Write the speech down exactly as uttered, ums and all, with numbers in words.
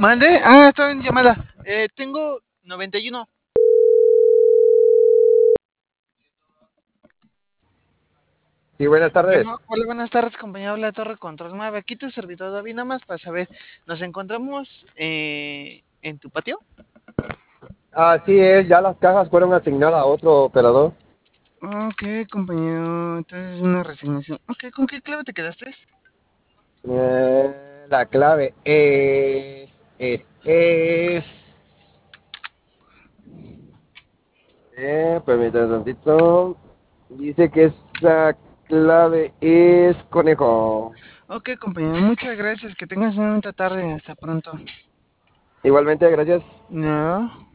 ¿Mande? Ah, estaba en llamada. Eh, tengo noventa y uno. Sí, buenas Bueno, tardes. hola, buenas tardes, compañero. Habla Torre Control nueve. Aquí tu servidor David, nada más para saber. ¿Nos encontramos eh, en tu patio? Así es, ya las cajas fueron asignadas a otro operador. Ok, compañero. Entonces es una resignación. Ok, ¿con qué clave te quedaste? Eh, la clave es, es, es. Eh, permítame tantito. Dice que esa clave es conejo. Ok, compañero. Muchas gracias. Que tengas una bonita tarde. Hasta pronto. Igualmente, gracias. No.